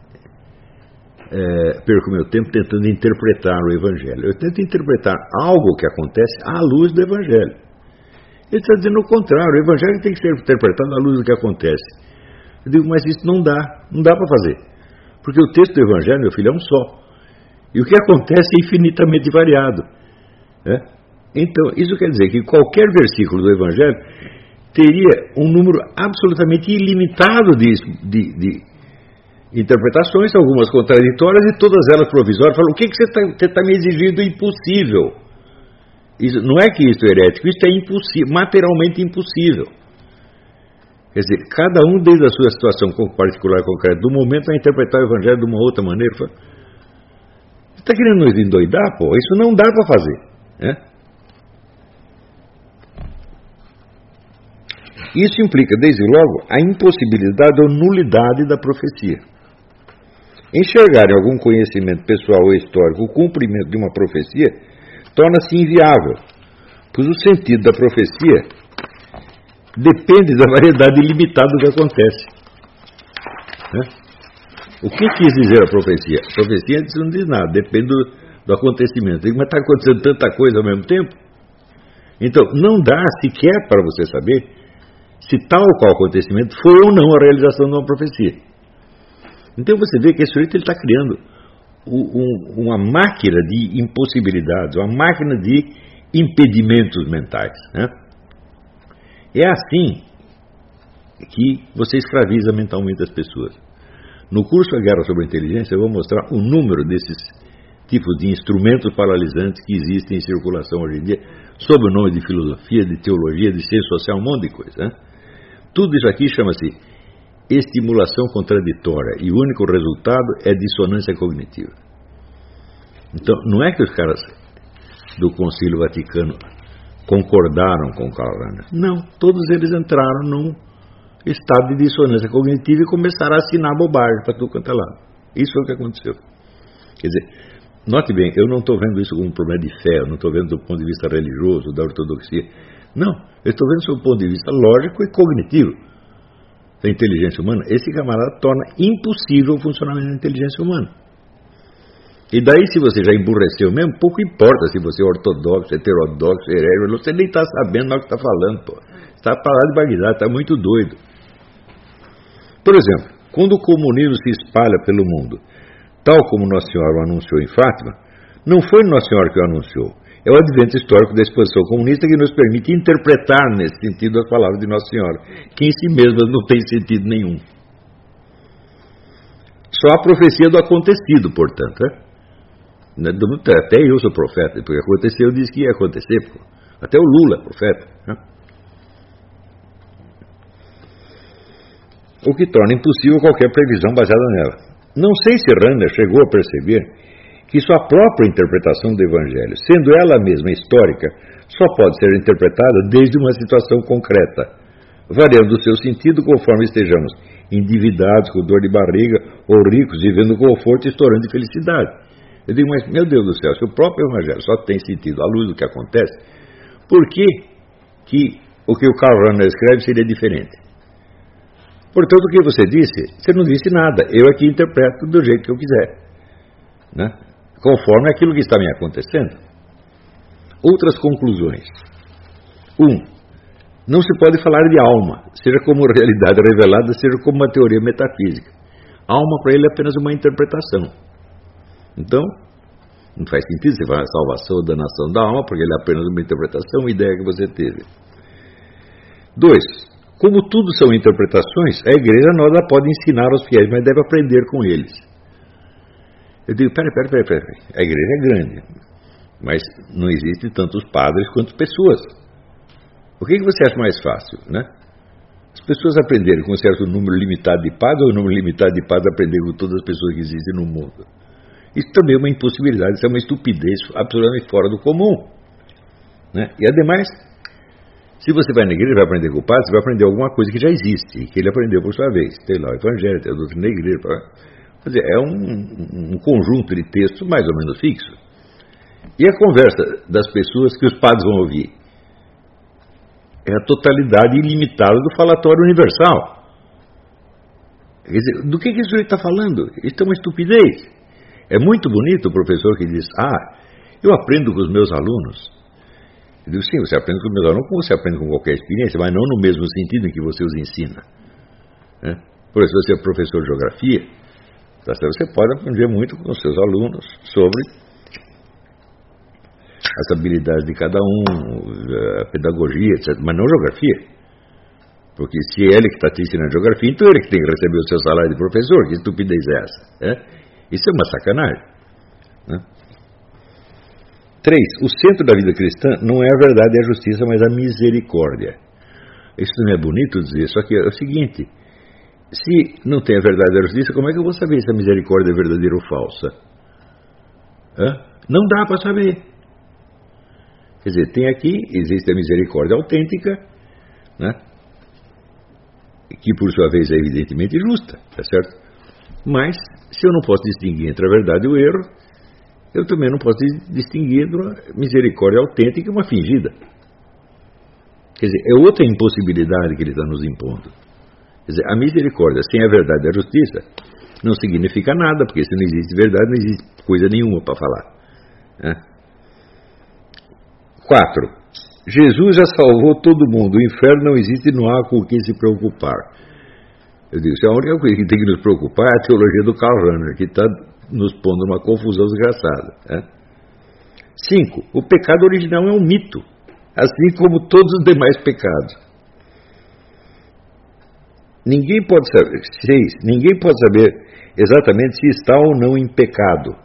é, perco meu tempo tentando interpretar o Evangelho. Eu tento interpretar algo que acontece à luz do Evangelho. Ele está dizendo o contrário, o Evangelho tem que ser interpretado à luz do que acontece. Eu digo, mas isso não dá, não dá para fazer. Porque o texto do Evangelho, meu filho, é um só. E o que acontece é infinitamente variado. Né? Então, isso quer dizer que qualquer versículo do Evangelho teria um número absolutamente ilimitado de, de, de interpretações, algumas contraditórias e todas elas provisórias. Falam, o que, que você está tá me exigindo impossível? Isso, não é que isso é herético, isso é impossível, materialmente impossível. Quer dizer, cada um desde a sua situação particular concreta, do momento a interpretar o Evangelho de uma outra maneira, fala, você está querendo nos endoidar, pô? Isso não dá para fazer. Né? Isso implica, desde logo, a impossibilidade ou nulidade da profecia. Enxergarem algum conhecimento pessoal ou histórico, o cumprimento de uma profecia, torna-se inviável, pois o sentido da profecia depende da variedade ilimitada do que acontece. Né? O que quis dizer a profecia? A profecia não diz nada, depende do, do acontecimento. Mas está acontecendo tanta coisa ao mesmo tempo? Então, não dá sequer para você saber se tal ou qual acontecimento foi ou não a realização de uma profecia. Então você vê que esse sujeito está criando um, uma máquina de impossibilidades, uma máquina de impedimentos mentais. Né? É assim que você escraviza mentalmente as pessoas. No curso A Guerra sobre a Inteligência, eu vou mostrar o número desses tipos de instrumentos paralisantes que existem em circulação hoje em dia, sob o nome de filosofia, de teologia, de ciência social, um monte de coisa. Né? Tudo isso aqui chama-se estimulação contraditória, e o único resultado é dissonância cognitiva. Então, não é que os caras do Concílio Vaticano concordaram com Karl Rahner. Não, todos eles entraram num estado de dissonância cognitiva e começaram a assinar bobagem para tudo quanto é lado. Isso foi o que aconteceu. Quer dizer, note bem, eu não estou vendo isso como um problema de fé, eu não estou vendo do ponto de vista religioso, da ortodoxia. Não, eu estou vendo do ponto de vista lógico e cognitivo da inteligência humana. Esse camarada torna impossível o funcionamento da inteligência humana. E daí, se você já emburreceu mesmo, pouco importa se você é ortodoxo, heterodoxo, herege, você nem está sabendo mais o que está falando, pô. Está parado de Bagdá, está muito doido. Por exemplo, quando o comunismo se espalha pelo mundo, tal como Nossa Senhora o anunciou em Fátima, não foi Nossa Senhora que o anunciou. É o advento histórico da exposição comunista que nos permite interpretar nesse sentido as palavras de Nossa Senhora, que em si mesmas não tem sentido nenhum. Só a profecia do acontecido, portanto. Né? Até eu sou profeta, porque aconteceu, eu disse que ia acontecer. Pô. Até o Lula é profeta. Né? O que torna impossível qualquer previsão baseada nela. Não sei se Rahner chegou a perceber que sua própria interpretação do Evangelho, sendo ela mesma histórica, só pode ser interpretada desde uma situação concreta, variando o seu sentido conforme estejamos endividados, com dor de barriga, ou ricos, vivendo conforto e estourando de felicidade. Eu digo, mas, meu Deus do céu, se o próprio Evangelho só tem sentido à luz do que acontece, por que, que o que o Karl Rahner escreve seria diferente? Portanto, o que você disse, você não disse nada. Eu aqui interpreto do jeito que eu quiser. Né? Conforme aquilo que está me acontecendo. Outras conclusões. Um, não se pode falar de alma, seja como realidade revelada, seja como uma teoria metafísica. Alma para ele é apenas uma interpretação. Então, não faz sentido você falar salvação ou danação da alma, porque ele é apenas uma interpretação, uma ideia que você teve. Dois, como tudo são interpretações, a igreja nada pode ensinar aos fiéis, mas deve aprender com eles. Eu digo, peraí, peraí, peraí, peraí. A igreja é grande, mas não existem tantos padres quanto pessoas. O que, que você acha mais fácil, né? As pessoas aprenderem com um certo número limitado de padres, ou um número limitado de padres aprender com todas as pessoas que existem no mundo? Isso também é uma impossibilidade, isso é uma estupidez absolutamente fora do comum. Né? E ademais, se você vai na igreja e vai aprender com o padre, você vai aprender alguma coisa que já existe, que ele aprendeu por sua vez. Tem lá o Evangelho, tem a doutrina da igreja. Quer dizer, é um, um conjunto de textos mais ou menos fixo. E a conversa das pessoas que os padres vão ouvir é a totalidade ilimitada do falatório universal. Quer dizer, do que, que esse sujeito está falando? Isso é uma estupidez. É muito bonito o professor que diz, ah, eu aprendo com os meus alunos. Eu digo, sim, você aprende com os meus alunos como você aprende com qualquer experiência, mas não no mesmo sentido em que você os ensina. Né? Por exemplo, se você é professor de geografia, você pode aprender muito com os seus alunos sobre as habilidades de cada um, a pedagogia, etcétera, mas não geografia. Porque se é ele que está te ensinando geografia, então ele que tem que receber o seu salário de professor. Que estupidez é essa? É? Isso é uma sacanagem. Né? Três, o centro da vida cristã não é a verdade e a justiça, mas a misericórdia. Isso não é bonito dizer, só que é o seguinte, se não tem a verdade e a justiça, como é que eu vou saber se a misericórdia é verdadeira ou falsa? Hã? Não dá para saber. Quer dizer, tem aqui, existe a misericórdia autêntica, né? Que por sua vez é evidentemente justa, tá certo? Mas, se eu não posso distinguir entre a verdade e o erro, eu também não posso distinguir entre uma misericórdia autêntica e uma fingida. Quer dizer, é outra impossibilidade que ele está nos impondo. Quer dizer, a misericórdia sem a verdade e a justiça não significa nada, porque se não existe verdade, não existe coisa nenhuma para falar. Né? Quatro. Jesus já salvou todo mundo. O inferno não existe, não há com o que se preocupar. Eu digo, a única coisa que tem que nos preocupar é a teologia do Karl Rahner, que está nos pondo numa confusão desgraçada. Né? Cinco. O pecado original é um mito, assim como todos os demais pecados. Ninguém pode saber. Seis. Ninguém pode saber exatamente se está ou não em pecado.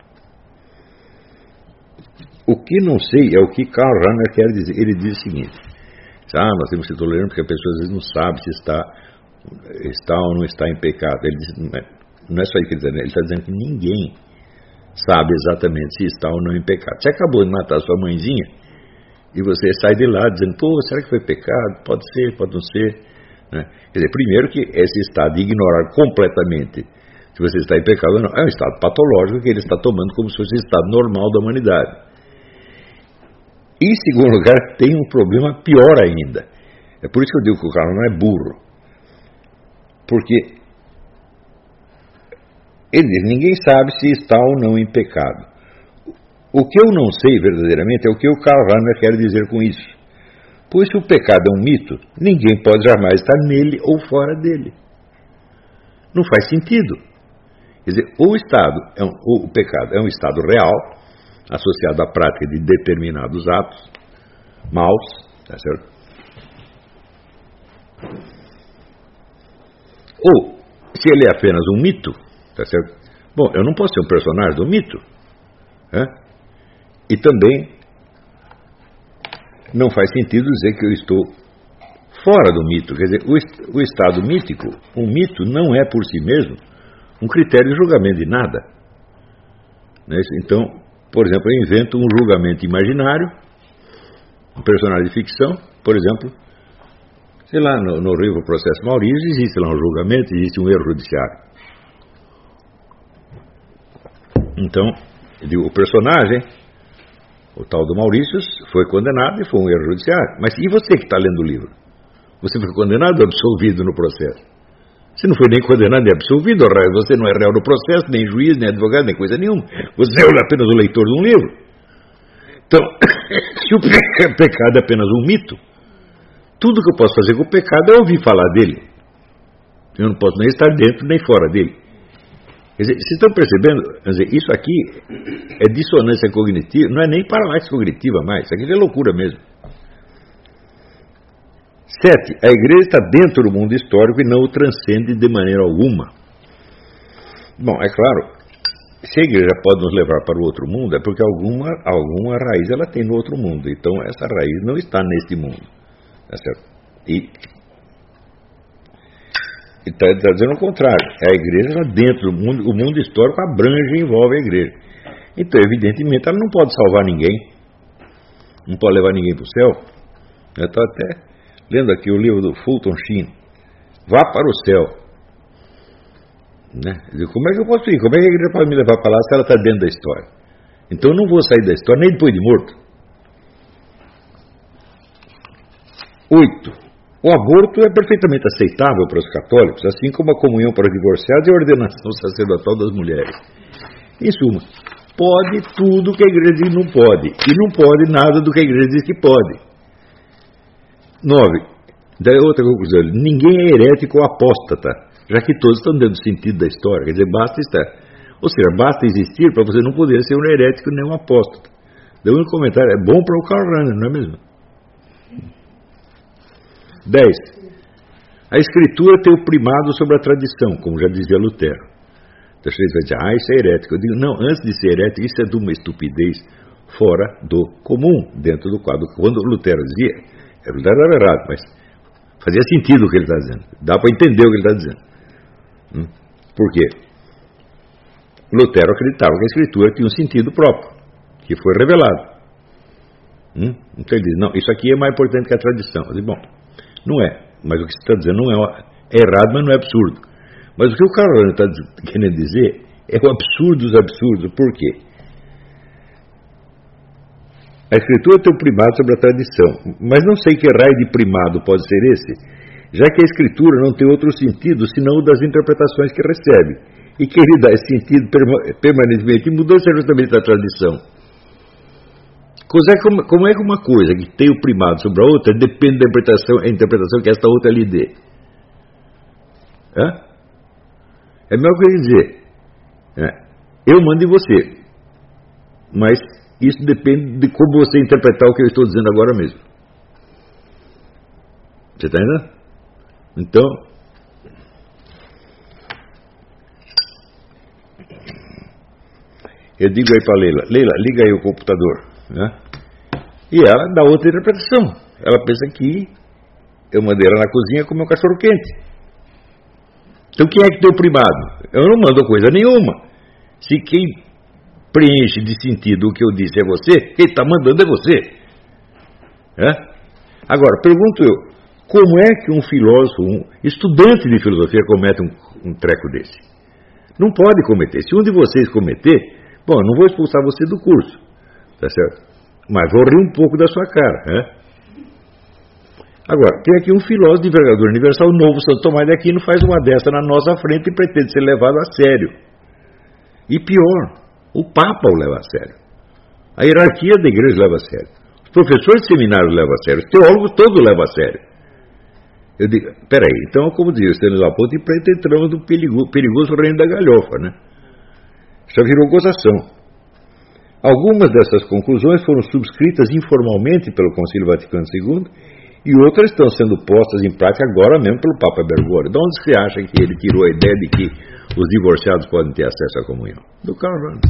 O que não sei é o que Karl Rahner quer dizer. Ele diz o seguinte: ah, nós temos que ser tolerantes porque a pessoa às vezes não sabe se está, está ou não está em pecado. Ele diz, não é, não é só isso que ele está dizendo, ele está dizendo que ninguém sabe exatamente se está ou não em pecado. Você acabou de matar sua mãezinha e você sai de lá dizendo, pô, será que foi pecado? Pode ser, pode não ser. Né? Quer dizer, primeiro que esse estado de ignorar completamente se você está em pecado ou não, é um estado patológico que ele está tomando como se fosse o estado normal da humanidade. E, em segundo lugar, tem um problema pior ainda. É por isso que eu digo que o cara não é burro. Porque ele diz, ninguém sabe se está ou não em pecado. O que eu não sei verdadeiramente é o que o Karl Rahner quer dizer com isso. Pois se o pecado é um mito, ninguém pode jamais estar nele ou fora dele. Não faz sentido. Quer dizer, o estado, é um, o pecado é um estado real, associado à prática de determinados atos maus, tá certo? Ou, se ele é apenas um mito, tá certo? Bom, eu não posso ser um personagem do mito, né? E também não faz sentido dizer que eu estou fora do mito. Quer dizer, o, o estado mítico, um mito não é por si mesmo um critério de julgamento de nada, né? Então, por exemplo, eu invento um julgamento imaginário, um personagem de ficção, por exemplo, sei lá, no, no livro Processo Maurício, existe lá um julgamento, existe um erro judiciário. Então, eu digo, o personagem, o tal do Maurício, foi condenado e foi um erro judiciário. Mas e você que está lendo o livro? Você foi condenado ou absolvido no processo? Você não foi nem condenado nem absolvido, você não é réu no processo, nem juiz, nem advogado, nem coisa nenhuma. Você é apenas o leitor de um livro. Então, se o pecado é apenas um mito, tudo que eu posso fazer com o pecado é ouvir falar dele. Eu não posso nem estar dentro nem fora dele. Quer dizer, vocês estão percebendo? Quer dizer, isso aqui é dissonância cognitiva, não é nem paralaxe cognitiva mais, isso aqui é loucura mesmo. Sete, a igreja está dentro do mundo histórico e não o transcende de maneira alguma. Bom, é claro, se a igreja pode nos levar para o outro mundo, é porque alguma, alguma raiz ela tem no outro mundo. Então, essa raiz não está neste mundo. Tá certo? E está tá dizendo o contrário. A igreja está dentro do mundo, o mundo histórico abrange e envolve a igreja. Então, evidentemente, ela não pode salvar ninguém. Não pode levar ninguém para o céu. Eu estou até lendo aqui o livro do Fulton Sheen, Vá para o Céu. Né? Como é que eu posso ir? Como é que a igreja pode me levar para lá se ela está dentro da história? Então eu não vou sair da história nem depois de morto. Oito. O aborto é perfeitamente aceitável para os católicos, assim como a comunhão para os divorciados e a ordenação sacerdotal das mulheres. Em suma, pode tudo que a igreja diz não pode, e não pode nada do que a igreja diz que pode. Nove. Daí outra conclusão. Ninguém é herético ou apóstata, já que todos estão dentro do sentido da história. Quer dizer, basta estar. Ou seja, basta existir para você não poder ser um herético nem um apóstata. Daí um comentário. É bom para o Karl Rahner, não é mesmo? Dez. A escritura tem o primado sobre a tradição, como já dizia Lutero. Então você vai dizer, ah, isso é herético. Eu digo, não, antes de ser herético, isso é de uma estupidez fora do comum, dentro do quadro. Quando Lutero dizia, Lutero era errado, mas fazia sentido o que ele está dizendo. Dá para entender o que ele está dizendo. Hum? Por quê? Lutero acreditava que a escritura tinha um sentido próprio, que foi revelado. Hum? Então ele diz, não, isso aqui é mais importante que a tradição. Eu digo, bom, não é, mas o que você está dizendo não é, é errado, mas não é absurdo. Mas o que o Karl está querendo dizer é o absurdo dos absurdos. Por quê? A escritura tem o primado sobre a tradição, mas não sei que raio de primado pode ser esse, já que a escritura não tem outro sentido senão o das interpretações que recebe, e que ele dá esse sentido permanentemente em mudança justamente da tradição. Como é que uma coisa que tem o primado sobre a outra depende da interpretação, a interpretação que esta outra lhe dê? Hã? É a mesma coisa dizer, é, eu mando em você, mas isso depende de como você interpretar o que eu estou dizendo agora mesmo. Você está entendendo? Então, eu digo aí para a Leila, Leila, liga aí o computador, né? E ela dá outra interpretação. Ela pensa que eu mandei ela na cozinha comer um cachorro quente. Então quem é que deu primado? Eu não mando coisa nenhuma. Se quem preenche de sentido o que eu disse é você, quem está mandando é você. É? Agora, pergunto eu, como é que um filósofo, um estudante de filosofia comete um, um treco desse? Não pode cometer. Se um de vocês cometer, bom, não vou expulsar você do curso, tá certo? Mas vou rir um pouco da sua cara, né? Agora, tem aqui um filósofo de envergadura universal, o novo Santo Tomás de Aquino, faz uma dessa na nossa frente e pretende ser levado a sério. E pior, o Papa o leva a sério. A hierarquia da igreja leva a sério. Os professores de seminário levam a sério. Os teólogos todos levam a sério. Eu digo, peraí, então, como diz o Stanislau Ponte, e preto entramos no perigoso, perigoso reino da galhofa, né? Já virou gozação. Algumas dessas conclusões foram subscritas informalmente pelo Concílio Vaticano segundo e outras estão sendo postas em prática agora mesmo pelo Papa Bergoglio. De onde você acha que ele tirou a ideia de que os divorciados podem ter acesso à comunhão? Do Karl Rahner.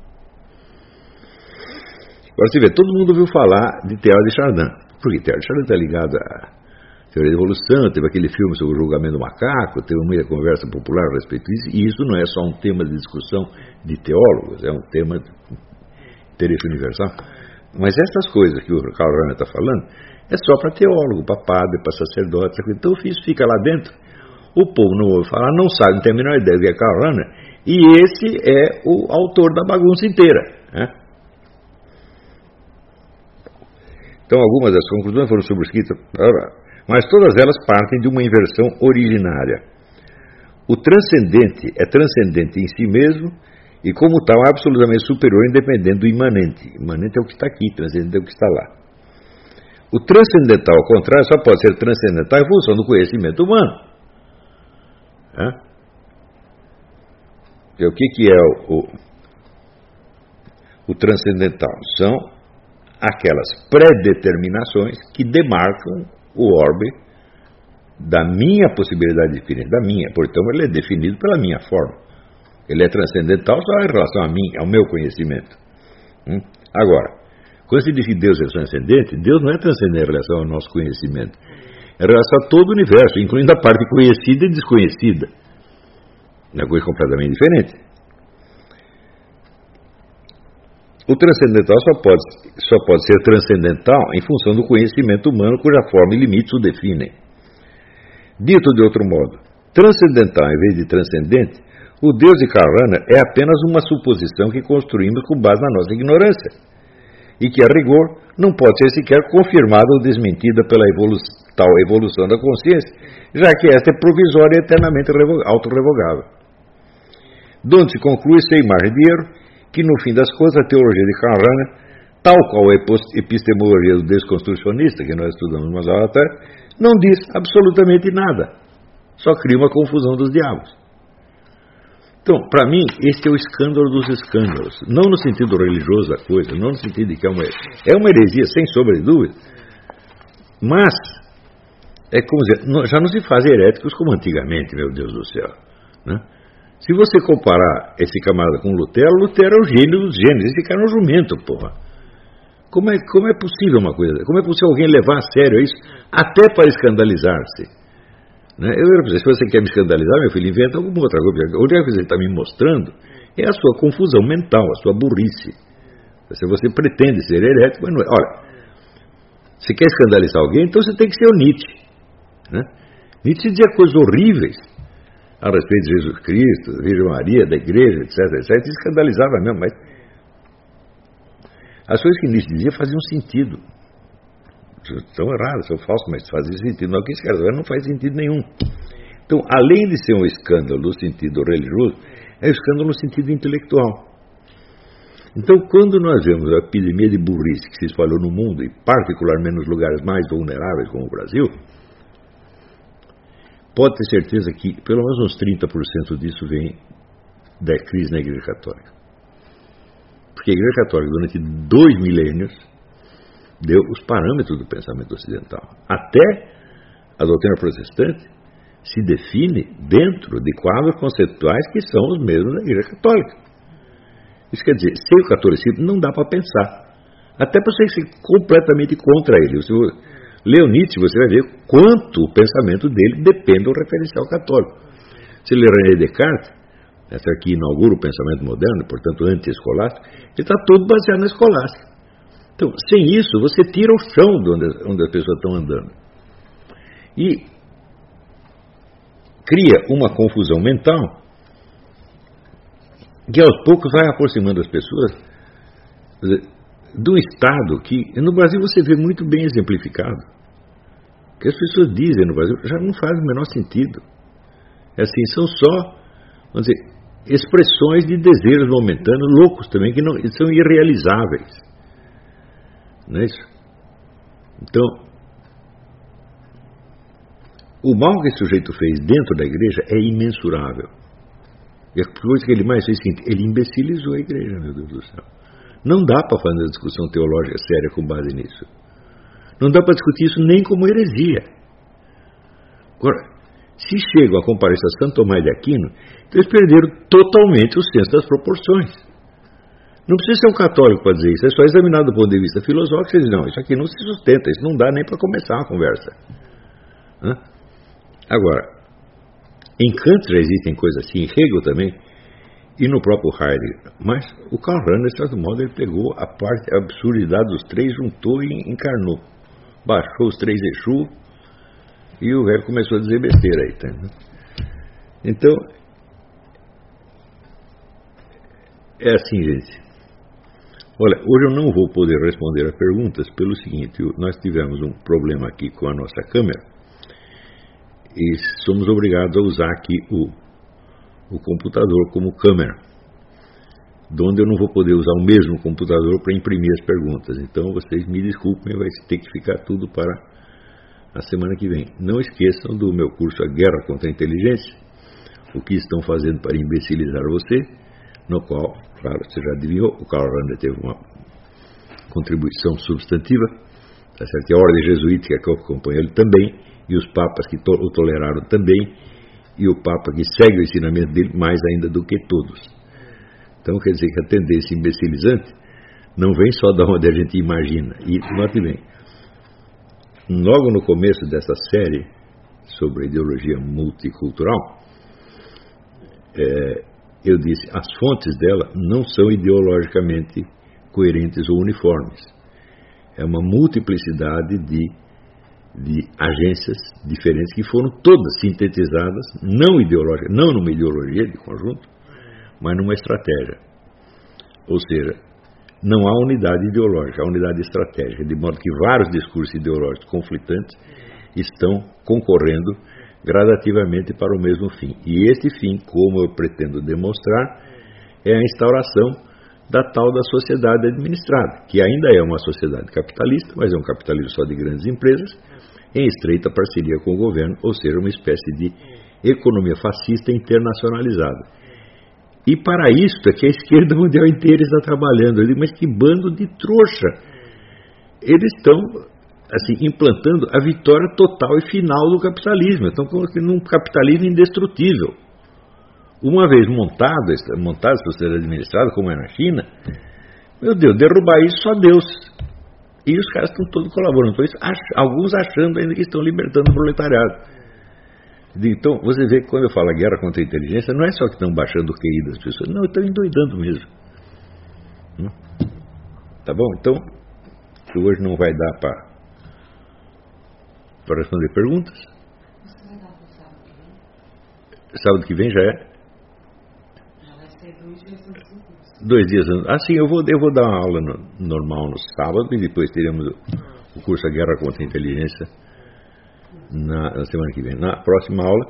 Agora você vê, todo mundo ouviu falar de Teilhard de Chardin. Porque Teilhard de Chardin está ligado à teoria da evolução, teve aquele filme sobre o julgamento do macaco, teve muita conversa popular a respeito disso, e isso não é só um tema de discussão de teólogos, é um tema de interesse universal. Mas essas coisas que o Karl Rahner está falando é só para teólogo, para padre, para sacerdote. Então isso fica lá dentro. O povo não ouve falar, não sabe, não tem a menor ideia do que é Karl Rahner, e esse é o autor da bagunça inteira, né? Então algumas das conclusões foram subscritas, mas todas elas partem de uma inversão originária. O transcendente é transcendente em si mesmo e, como tal, absolutamente superior, independente do imanente. Imanente é o que está aqui, transcendente é o que está lá. O transcendental, ao contrário, só pode ser transcendental em função do conhecimento humano. É? E o que, que é o, o, o transcendental? São aquelas predeterminações que demarcam o orbe da minha possibilidade de definir, da minha. Portanto, ele é definido pela minha forma. Ele é transcendental só em relação a mim, ao meu conhecimento. Hum? Agora, quando se diz que Deus é transcendente, Deus não é transcendente em relação ao nosso conhecimento. É em relação a todo o universo, incluindo a parte conhecida e desconhecida. É uma coisa completamente diferente. O transcendental só pode, só pode ser transcendental em função do conhecimento humano, cuja forma e limites o definem. Dito de outro modo, transcendental em vez de transcendente, o Deus de Karl Rahner é apenas uma suposição que construímos com base na nossa ignorância, e que, a rigor, não pode ser sequer confirmada ou desmentida pela evolu tal evolução da consciência, já que esta é provisória e eternamente autorrevogável. Donde se conclui, sem margem de erro, que, no fim das contas, a teologia de Karl Rahner, tal qual a epistemologia do desconstrucionista, que nós estudamos umas horas atrás, não diz absolutamente nada. Só cria uma confusão dos diabos. Então, para mim, esse é o escândalo dos escândalos. Não no sentido religioso da coisa, não no sentido de que é uma, é uma heresia, sem sombra de dúvida, mas, é como dizer, já não se faz heréticos como antigamente, meu Deus do céu, né? Se você comparar esse camarada com Lutero, Lutero é o gênio dos gênios. Esse cara é um jumento, porra. Como é, como é possível uma coisa? Como é possível alguém levar a sério isso, até para escandalizar-se? Né? Eu era, se você quer me escandalizar, meu filho, inventa alguma outra coisa. A única coisa que ele está me mostrando é a sua confusão mental, a sua burrice. Se você pretende ser herético, mas não é. Olha, se quer escandalizar alguém, então você tem que ser o Nietzsche. Né? Nietzsche dizia coisas horríveis. a respeito de Jesus Cristo, da Virgem Maria, da igreja, etc, etcétera. Isso escandalizava mesmo, mas as coisas que Nietzsche dizia faziam sentido. São erradas, são falsas, mas fazem sentido. Não, o que esse cara não faz sentido nenhum. Então, além de ser um escândalo no sentido religioso, é um escândalo no sentido intelectual. Então, quando nós vemos a epidemia de burrice que se espalhou no mundo, e particularmente nos lugares mais vulneráveis, como o Brasil, pode ter certeza que pelo menos uns trinta por cento disso vem da crise na Igreja Católica. Porque a Igreja Católica, durante dois milênios, deu os parâmetros do pensamento ocidental. Até a doutrina protestante se define dentro de quadros conceituais que são os mesmos da Igreja Católica. Isso quer dizer, sem o catolicismo não dá para pensar. Até para você ser completamente contra ele. Se você lê Nietzsche, você vai ver quanto o pensamento dele depende do referencial católico. Se ler René Descartes, essa aqui inaugura o pensamento moderno, portanto anti-escolástico, ele está todo baseado na escolástica. Então, sem isso, você tira o chão de onde, onde as pessoas estão andando. E cria uma confusão mental que aos poucos vai aproximando as pessoas do estado que no Brasil você vê muito bem exemplificado. O que as pessoas dizem no Brasil já não faz o menor sentido. É assim, são só, vamos dizer, expressões de desejos momentâneos, loucos também, que não, são irrealizáveis. Não é isso? Então, o mal que esse sujeito fez dentro da igreja é imensurável. E a coisa que ele mais fez é o seguinte: ele imbecilizou a igreja, meu Deus do céu. Não dá para fazer uma discussão teológica séria com base nisso. Não dá para discutir isso nem como heresia. Agora, se chegam a comparecer a Santo Tomás de Aquino, então eles perderam totalmente o senso das proporções. Não precisa ser um católico para dizer isso, é só examinar do ponto de vista filosófico e dizer, não, isso aqui não se sustenta, isso não dá nem para começar uma conversa. Hã? Agora, em Kant já existem coisas assim, em Hegel também, e no próprio Heidegger. Mas o Karl Rahner, de certo modo, ele pegou a parte, a absurdidade dos três, juntou e encarnou. Baixou os três Exu e o velho começou a dizer besteira aí. Tá? Então, é assim, gente. Olha, hoje eu não vou poder responder a perguntas pelo seguinte: nós tivemos um problema aqui com a nossa câmera e somos obrigados a usar aqui o, o computador como câmera, onde eu não vou poder usar o mesmo computador para imprimir as perguntas. Então vocês me desculpem, vai ter que ficar tudo para a semana que vem. Não esqueçam do meu curso A Guerra contra a Inteligência, o que estão fazendo para imbecilizar você, no qual, claro, você já adivinhou, o Karl Rahner teve uma contribuição substantiva, tá certo? E a ordem jesuítica que eu acompanho ele também, e os papas que to- o toleraram também, e o papa que segue o ensinamento dele mais ainda do que todos. Então quer dizer que a tendência imbecilizante não vem só da onde a gente imagina. E note bem, logo no começo dessa série sobre a ideologia multicultural, é, eu disse, as fontes dela não são ideologicamente coerentes ou uniformes. É uma multiplicidade de, de agências diferentes que foram todas sintetizadas, não ideológicas, não numa ideologia de conjunto, mas numa estratégia. Ou seja, não há unidade ideológica, há unidade estratégica, de modo que vários discursos ideológicos conflitantes estão concorrendo gradativamente para o mesmo fim. E esse fim, como eu pretendo demonstrar, é a instauração da tal da sociedade administrada, que ainda é uma sociedade capitalista, mas é um capitalismo só de grandes empresas, em estreita parceria com o governo, ou seja, uma espécie de economia fascista internacionalizada. E para isso é que a esquerda mundial inteira está trabalhando. Eu digo, mas que bando de trouxa! Eles estão assim, implantando a vitória total e final do capitalismo. Estão colocando um capitalismo indestrutível. Uma vez montado, montada a sociedade administrada, como é na China, meu Deus, derrubar isso só Deus. E os caras estão todos colaborando. Então, alguns achando ainda que estão libertando o proletariado. Então, você vê que quando eu falo a guerra contra a inteligência, não é só que estão baixando o Q I das pessoas, não, estão endoidando mesmo. Tá bom? Então, hoje não vai dar para para responder perguntas. Você vai dar para o sábado que vem? sábado que vem já é? Já vai ser dois dias antes do curso. Dois dias antes. Ah, sim, eu vou, eu vou dar uma aula no, normal no sábado e depois teremos o, o curso A Guerra contra a Inteligência na, na semana que vem. Na próxima aula,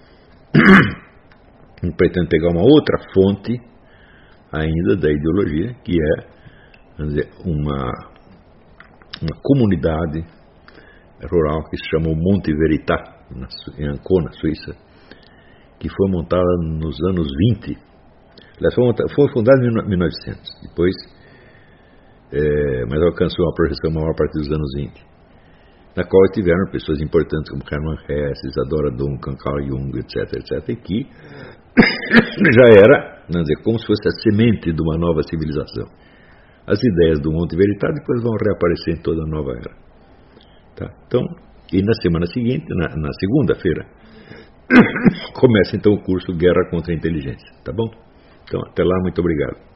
eu pretendo pegar uma outra fonte ainda da ideologia, que é, vamos dizer, uma, uma comunidade rural que se chamou Monte Verità, na, em Ancona, Suíça, que foi montada nos anos vinte. Ela foi, montada, foi fundada em mil e novecentos, depois, é, mas alcançou uma projeção maior a partir dos anos vinte, na qual tiveram pessoas importantes como Hermann Hesse, Isadora Duncan, Carl Jung, etc, etc, e que já era, vamos dizer, como se fosse a semente de uma nova civilização. As ideias do Monte Verità depois vão reaparecer em toda a nova era. Tá? Então, e na semana seguinte, na, na segunda-feira, começa então o curso Guerra contra a Inteligência. Tá bom? Então, até lá, muito obrigado.